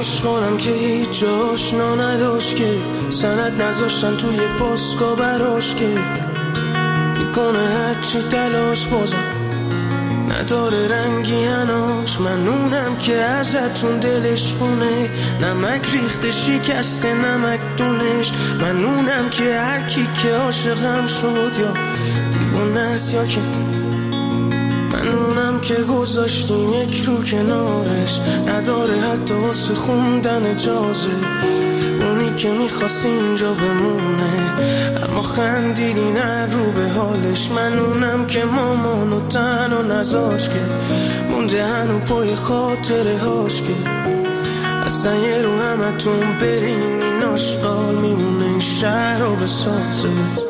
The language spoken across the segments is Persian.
عشق کنم که هیچ آشنا نداشت که سند نذاشتن توی پاسکا براش که میکنه هرچی تلاش بازم نداره رنگی اناش. من اونم که ازتون دلش خونه نمک ریخته شکسته نمک دونش. من اونم که هر کی که عاشقم شد یا دیوونه است یا که من اونم که گذاشتیم یک رو کنارش نداره حتی واسه خوندن اجازه. اونی که میخواست اینجا بمونه اما خندیدی نه رو به حالش. من اونم که مامانو تنها نذاش که مونده هنو پای خاطره هاش که اصلا یه رو همتون برین این آشقال میمونه این شهر رو بسازه.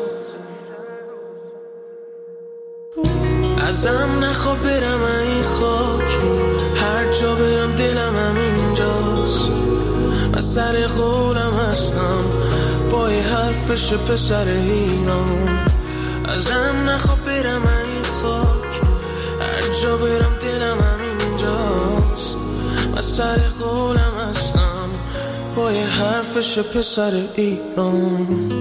ازم نخوا برم این خاک هر جا برم دلم همینجاست. من سر قولم هستم پای حرفش پسر ایران. ازم نخوا برم این خاک هر جا برم دلم همینجاست. من سر قولم هستم پای حرفش پسر ایران.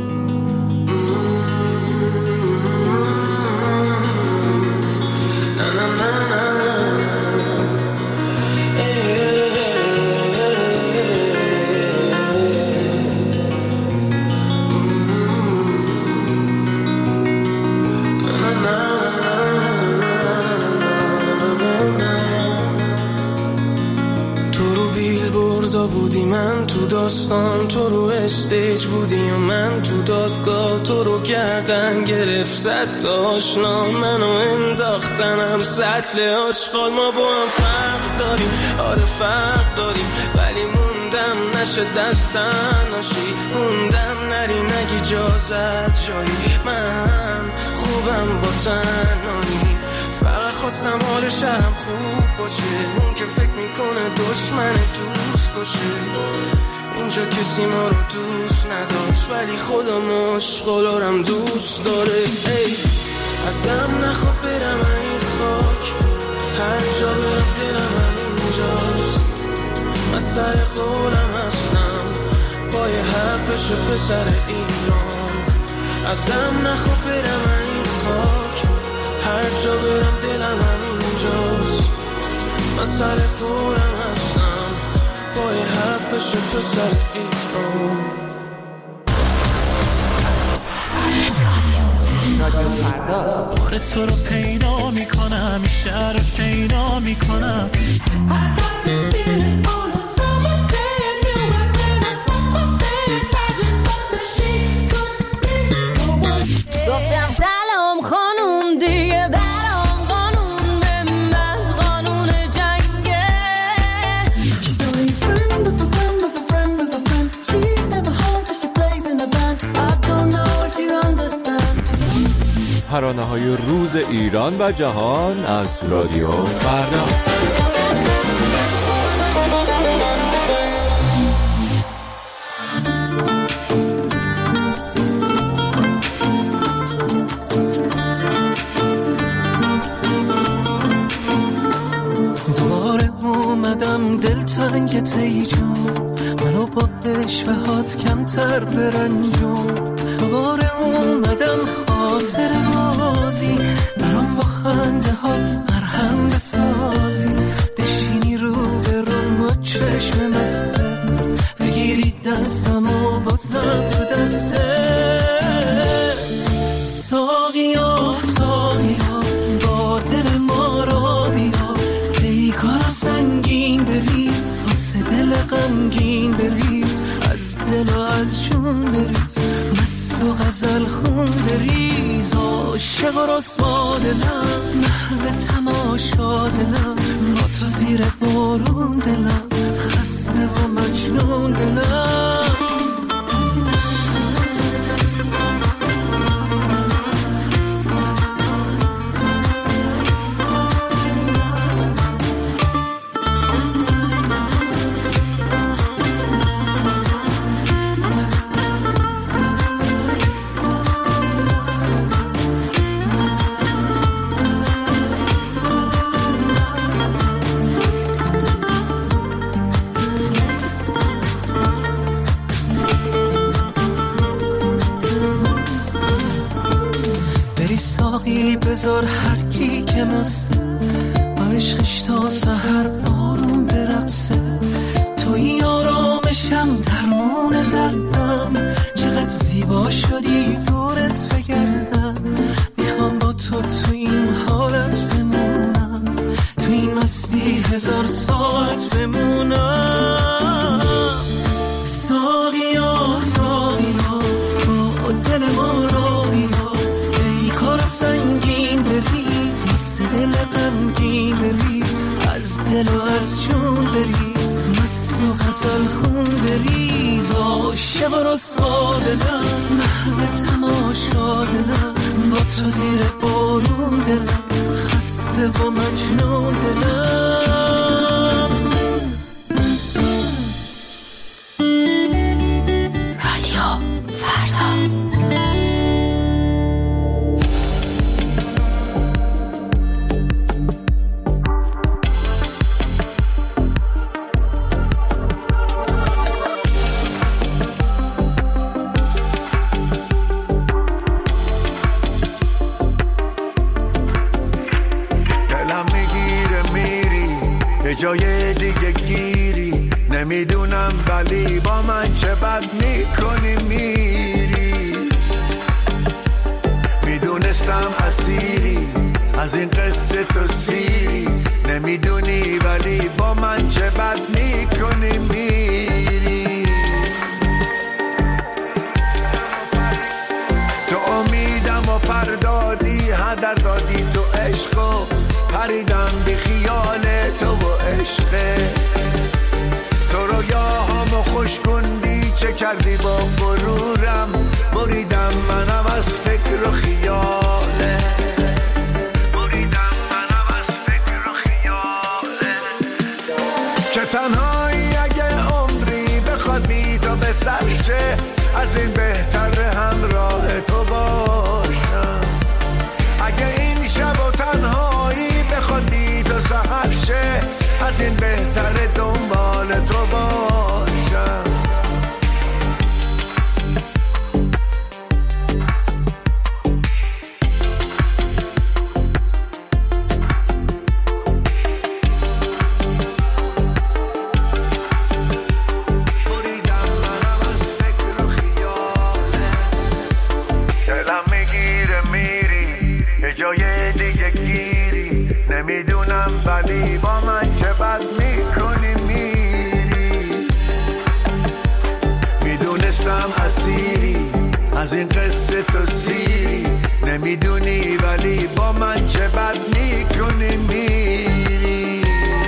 بودی من تو داستان تو رو استیج بودی و من تو دادگاه تو رو گردن گرفت صد تا آشنا منو انداختنم سطل آشغال. ما با هم فرق داریم آره فرق داریم ولی موندم نشه دستن ناشی موندم نری نگی اجازت جایی. من خوبم با تنهایی فقط خواستم حال شهرم خوب باشه. اون که فکر میکنه دشمن دوست باشه اینجا کسی ما رو دوست نداشت ولی خدا مشغولارم دوست داره. ای ازم نخوا برم این خاک هر جا برم دلم همینجاست. من سر قولم هستم پای حرفش پسر ایران. ازم نخوا برم این خاک هر جا برم دلم همینجاست. من سر قولم هستم پای حرفش پسر ایران. بار تو رو پیدا میکنم این شهر رو شیدا میکنم. گفتم سلام خانوم دیگه برام قانون به من قانون جنگه. She's only a friend of a friend of a friend of a friend. She's never home but she plays in a band. I don't know if you understand. ترانه‌های روز ایران و جهان از رادیو فردا. دلتنگ تی جون منو با عشقهات کمتر برنجون. دوباره اومدم خاطر بازی برام با خنده ها مرهم بسازی. بشینی رو به روم و چشم مسته بگیری دستم و بازم تو دسته. ساقیا ساقیا با دل ما را بیا بیکار سنگین بریز واسه دل غمگین بریز از دل و از جون بریز مست و غزل خون بریز. عاشق و رسوا دلم محو تماشا دلم با تو زیر بارون دلم خسته و مجنون دلم. بذار هر کی که مسته با عشقش تا سحر آروم برقصه. توی آرامشم درمان دردم، چقدر زیبا شدی دورت بگردم. میخوام با تو این حالت بمونم، تو این مستی 1000 ساعت بمونم. ساقیا ساقیا با دل ما را بیا، ای کار سنگین بریز مست دل غمگین بریز، از دل و از جون بریز مست و غزل خون بریز. عاشق و رسوا دلم محو تماشا دلم، با تو زیر بارون دلم خسته و مجنون دلم. رادیو فردا. جای دیگه گیری نمیدونم، ولی با من چه بد میکنی میری. میدونستم اسیری از این قصه تو سیری، نمیدونی ولی با من چه بد میکنی میری. تو امیدم و پردادی هدر دادی، تو عشقو پریدم بی خیال تو و عشقت. تو رویاهامو خوش کندی چه کردی با غرورم، بریدم منم از فکر و خیاله، بریدم منم از فکر و خیاله. که تنهایی اگه عمری بخواد بی تو به سرشه، از این بهتر همراه تو باشم. اگه این شب و تنهایی بخواد بی تو سحر شه، از این بهتر دنبال تو باشم. بریدم منم از فکر و خیاله، دلم میگیره میری یه جای دیگه گیری، نمیدونم ولی با من چه بد میکنی میری. میدونستم اسیری از این قصه تو سیری، نمیدونی ولی با من چه بد میکنی میری.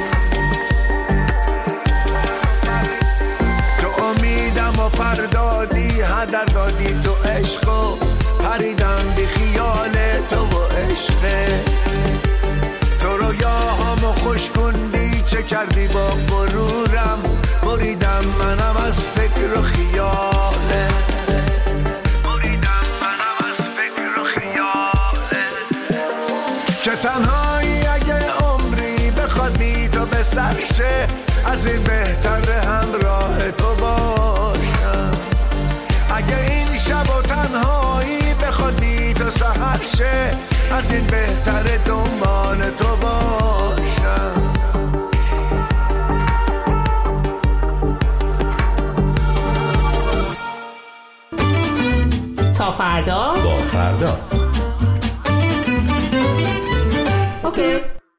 تو امیدم و پردادی هدر دادی، تو عشقو پریدم بی خیال تو و عشقت. تو رویاهامو خوش کندی چه کردی با غرورم، بریدم منم از فکر و خیاله، بریدم منم از فکر و خیاله. که تنهایی اگه عمری بخواد بی تو به سرشه، از این بهتر همراه تو باشم. اگه این شب و تنهایی بخواد بی تو سحر شه، از این بهتر دنبال تو باشم. تا فردا با فردا. اوکی.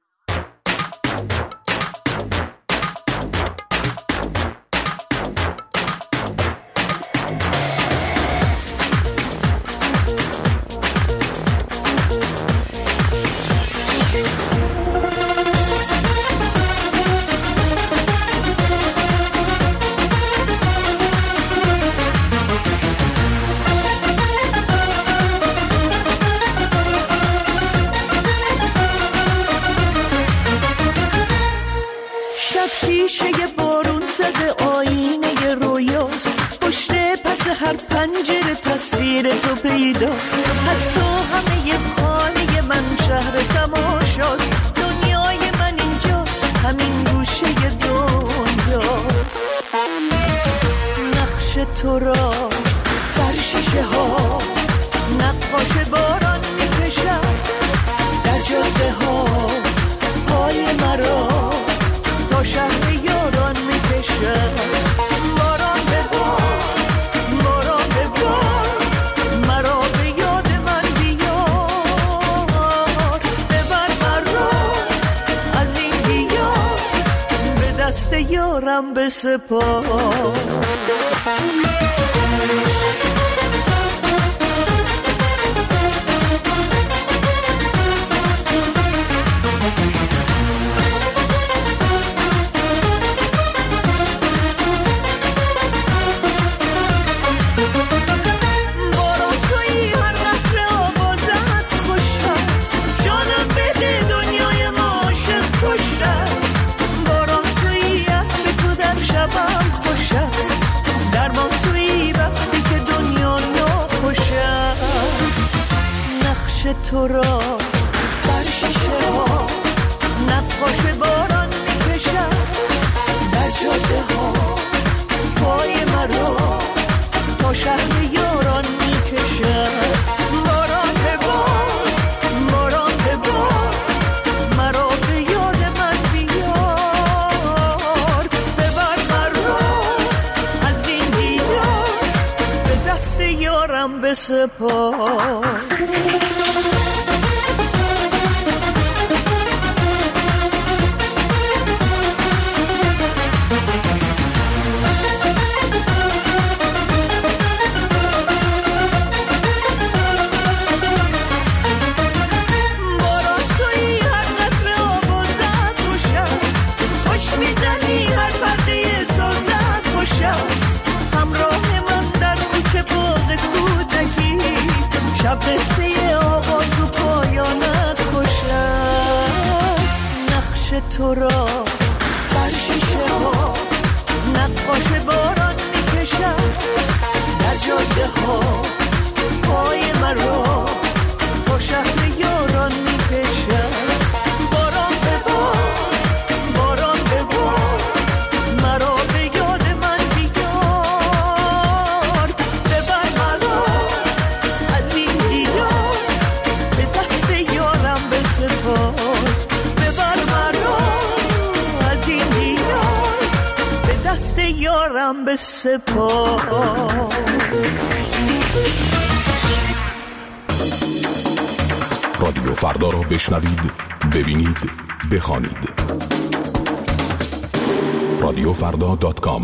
شیشه بارون زده آینه رویاست، پشت پس هر پنجره تصویر تو پیداست. از تو همه خانه من شهر تماشاست، دنیای من اینجاست، همین گوشه دنیاست. نقش تو را بر شیشه ها نقاش باران میکشد، ها پای مرا تا شهر یاران میکشد. باران به بار، باران به بار، مرا به یاد من بیار. ببر مرا از این دیار، به دست یارم بسپار. تو را بر شیشه ها نقاش باران میکشد. در جاده ها پای مرا تا شهر یاران میکشد. باران به بار، باران به بار، مرا به یاد من بیار. ببر مرا از این دیار، به دست یارم بسپار. شب قصه آغاز و پایانت خوش است. نقش تو را بر شیشه ها نقاش باران میکشد. در جاده ها پای مرا با شهر یاران میکشد. باران به بار، باران به بار، مرا به یاد من بیار. ببر مرا از این دیار، به دست یارم بسپار. ببر مرا از این دیار، به دست یارم بسپار. رادیو فردا را بشنوید، ببینید، بخوانید. radiofrda.com.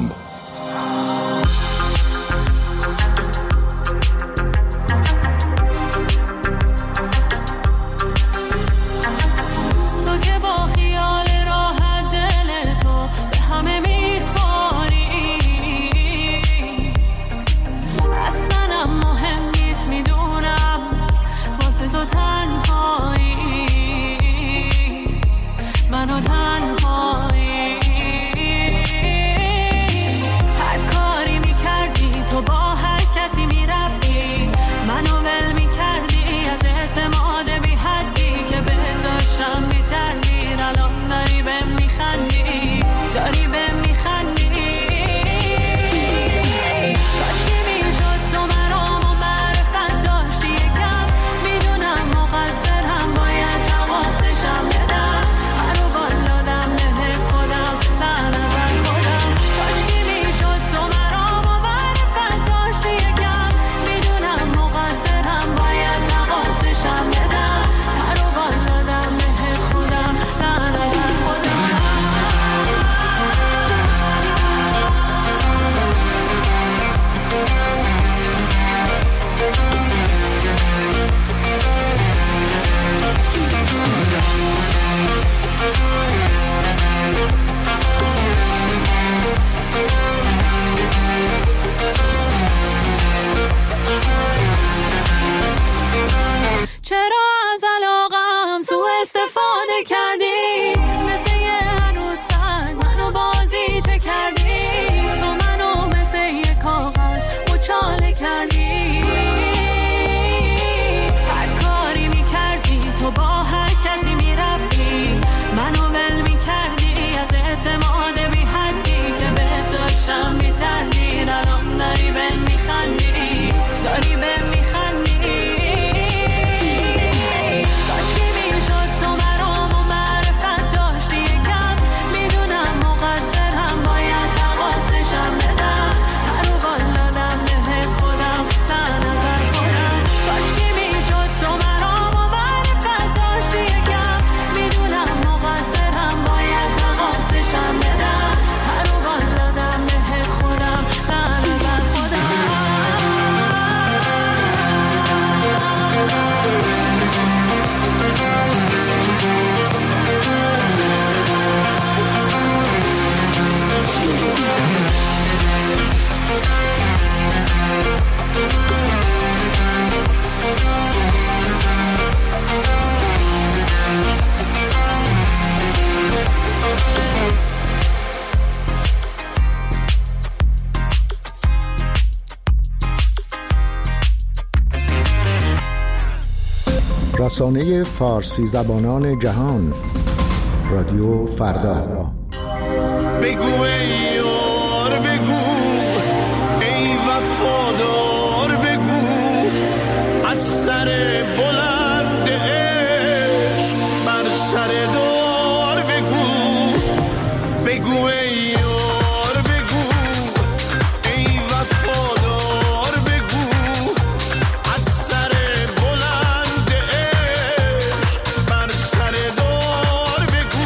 رسانه فارسی زبانان جهان، رادیو فردا. بگو ای یار بگو، ای وفادار بگو، از سر بلند عشق بر سر دار بگو. بگو ای یار بگو، ای وفادار بگو، از سر بلند عشق بر سر دار بگو.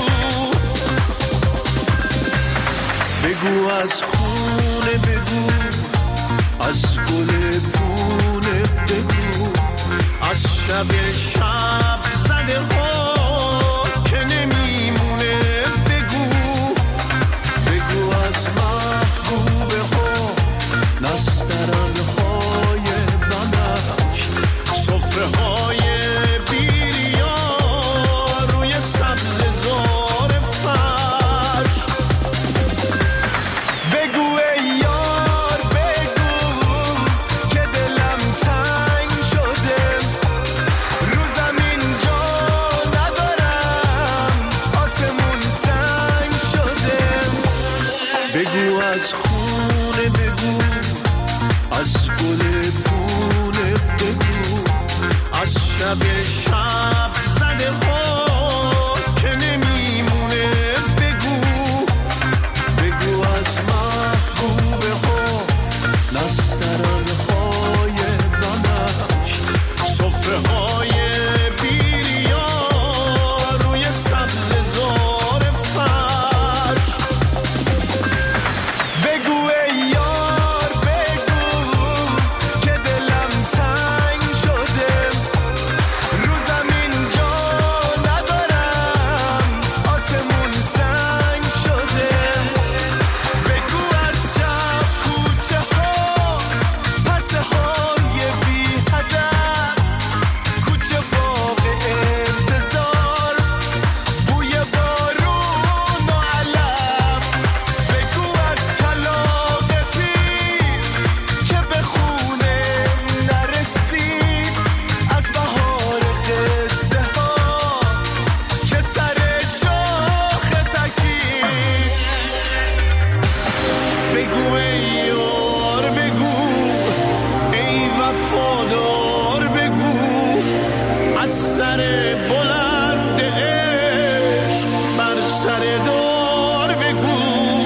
بگو از خونه بگو، از گل پونه بگو، از شب شب زده ها که نمیمونه بگو. بگو از محبوبه ها، نسترن های بنفش، صفره های بیریا روی سبز زار فرش. بگو ای یار بگو که دلم تنگ شده، رو زمین جا ندارم، آسمون سنگ شده. بگو از خونه بگو، از گل پونه بگو، از شب شب زده ها که نمیمونه بگو. بگو از محبوبه ها، نسترن های بنفش، صفره های بیریا روی سبز زار فرش. بگو ای یار بگو که دلم تنگ شده، رو زمین جا ندارم، آسمون سنگ شده. بگو از شب کوچه ها، پرسه های بی هدف، کوچه باغ انتظار، بوی بارون و علف. بگو از کلاغ پیر که به خونه نرسید، از بهار قصه ها که سر شاخ تکید. بگو ای یار بگو، ای وفادار بگو، از سر بلند عشق بر سر دار بگو.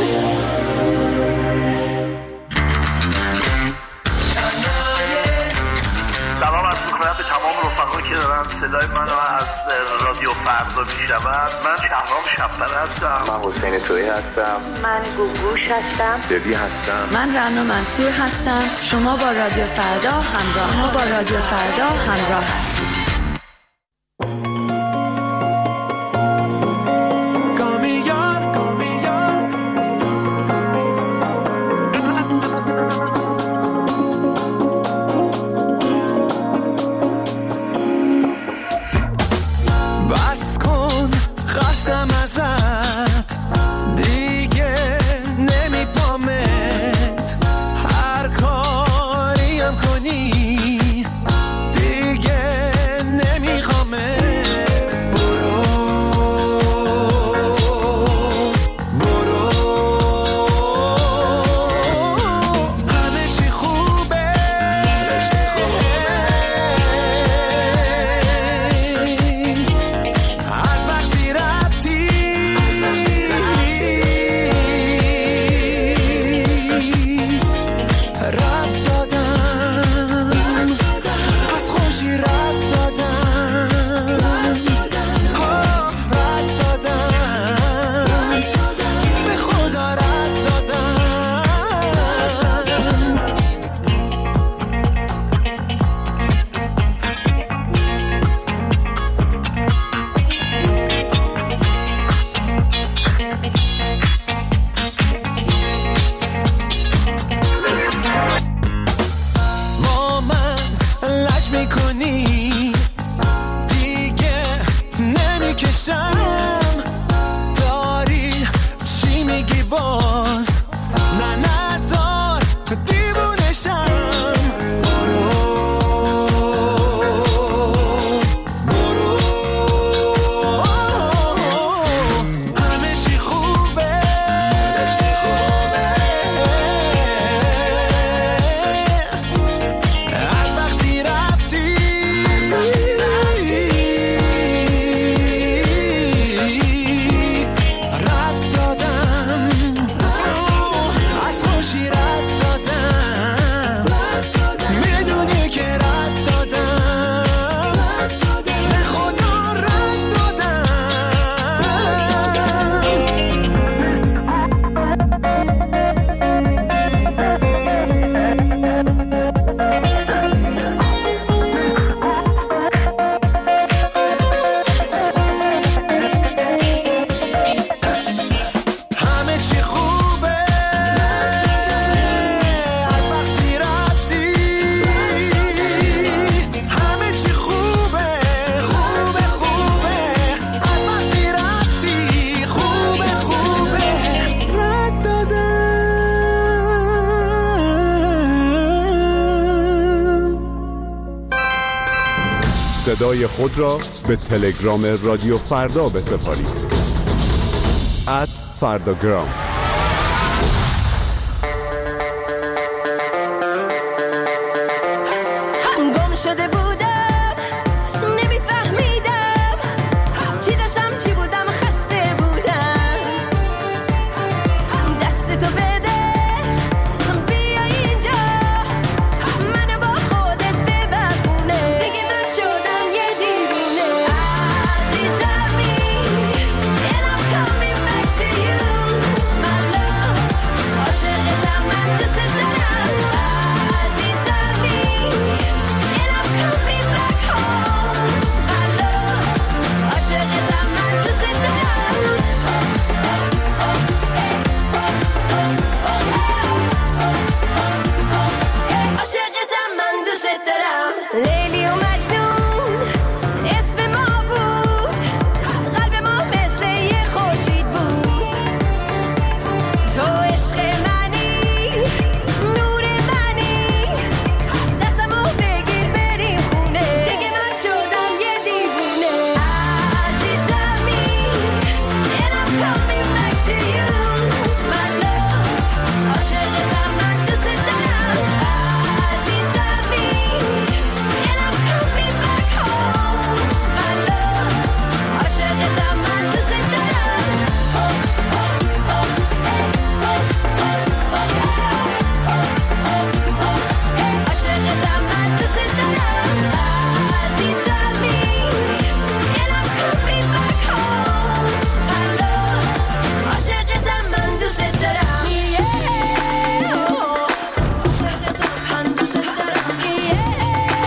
سلام عرض می‌کنم به تمام رفقایی که دارن صدای منو از رادیو فردا میشنون. من شهرام شب‌پر هستم. من حسین تویی هستم. من گوگوش هستم. ببی هستم. من رنا منصور هستم. شما با رادیو فردا همراه هستید. بس کن خستم ازت دیگه، نمیپامت، هر کاریم کنی دیگه نمیخوامت. برو همه چی خوبه، از وقتی رفتی رد دادم، از خوشی رد دادم، رد دادم، به خدا رد دادم. با من لج میکنی دیگه، نمیکشم، داری چی میگی باز؟ نه نزار دیوونشم. برو صدای خود را به تلگرام رادیو فردا بسپارید. @فرداگرام. گم شده بودم نمیفهمیدم چی داشتم چی بودم خسته بودم دست تو بده بیا اینجا منو با خودت ببرونه دیگه من شدم یه دیوونه عزیزمی and I'm coming back to you my love عاشقتم من دوست دارم عزیزمی and I'm coming back home my love عاشقتم من دوست دارم عاشقتم من دوست دارم لیلی و مجنون اسم ما بود قلب ما مثل یه خورشید بود تو عشق منی نور منی دستمو بگیر بریم خونه دیگه من شدم یه دیوونه عزیزمی and I'm coming back to you my love عاشقتم من دوست دارم عزیزمی and I'm coming back home my love عاشقتم من دوست دارم عاشقتم من دوست دارم عزیزمی and I'm coming back home my love عاشقتم من دوست دارم عاشقتم من دوست دارم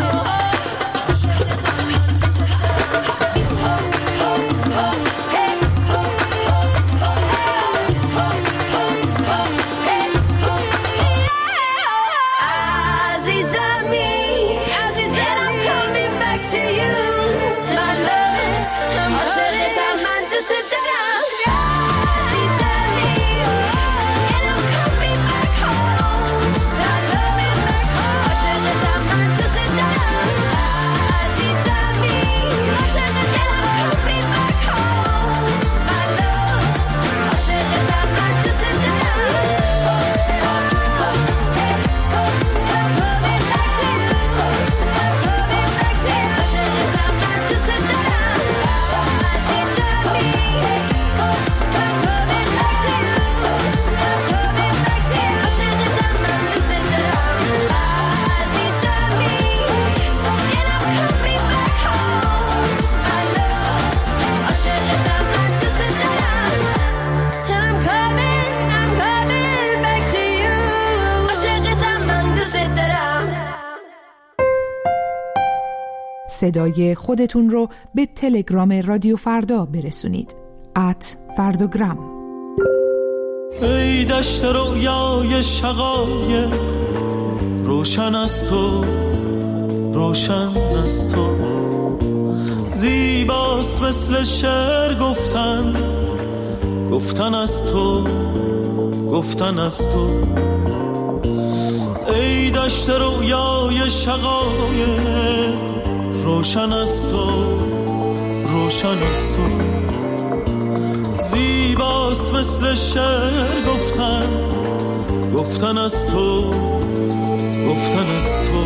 عزیزمی and I'm coming back to you my love عاشقتم من دوست دارم عزیزمی and I'm coming back home my love عاشقتم من دوست دارم عزیزمی and I'm coming back home my love عاشقتم من دوست صدای خودتون رو به تلگرام رادیو فردا برسونید. @فرداگرام. ای دشت رویای شقایق روشن از تو روشن از تو زیباست مثل شعر گفتن گفتن از تو گفتن از تو ای دشت رویای شقایق روشن از تو روشن از تو زیباست مثل شعر گفتن گفتن از تو گفتن از تو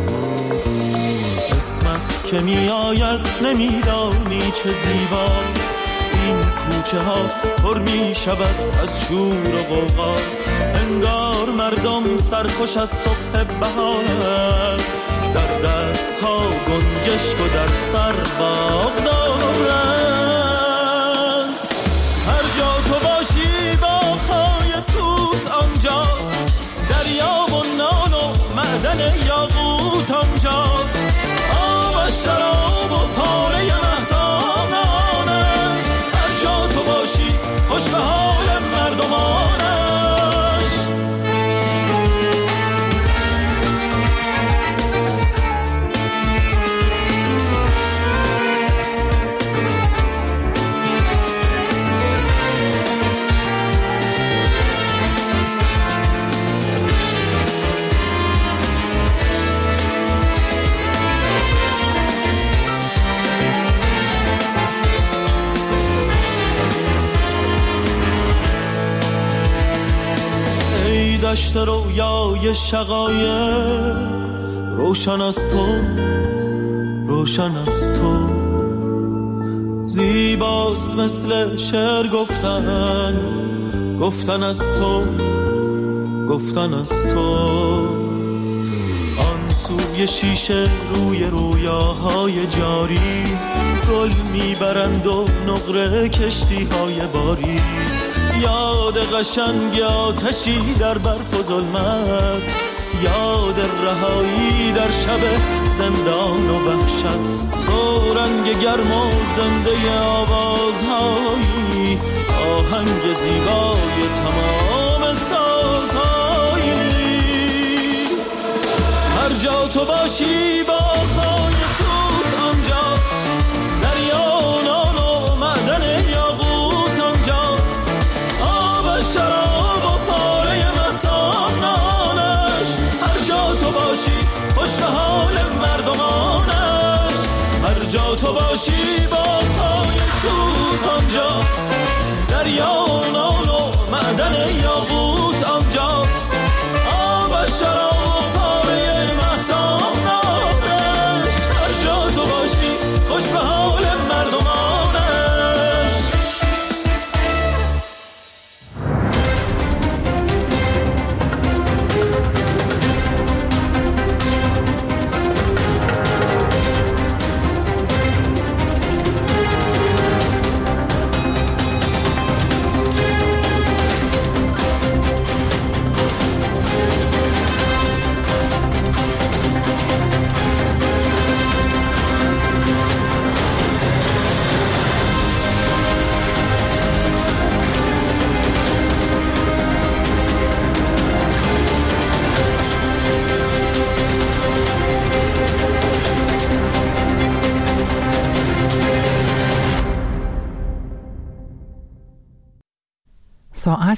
قسمت که می آید نمیدانی چه زیبا این کوچه ها پر می شود از شور و غوغا انگار مردم سرخوش از صبح بهار در دست ها گنجشک و در سر باغ دارند هر جا تو باشی باغ‌های توت آنجاست دریا و نان و معدن یاقوت آنجاست آب و شراب و پاره مهتاب آنست هر جا تو باشی خوش به حال مردمانش دشت رویای شقایق روشن از تو، روشن از تو. زیباست مثل شعر گفتن، گفتن از تو، گفتن از تو. آن سوی شیشه روی رویاهای جاری گل میبرند و نقره کشتیهای باری. یاد قشنگ آتشی در برف و ظلمت، یاد رهایی در شب زندان و وحشت. تو رنگ گرم و زنده آوازهایی، آهنگ زیبای تمام سازهایی. هر جا تو باشی با خای توت آنجاست، دریا نان و معدن یاقوت آنجاست. آب شراب و پاره مهتاب نانش، هر جا تو باشی خوش حال مردمانش. هر جا تو باشی با خای توت آنجاست، دریا نان و معدن یاقوت آنجاست. آب شراب و پاره مهتاب نانش، هر جا تو باشی خوش به حال مردمانش. ساعت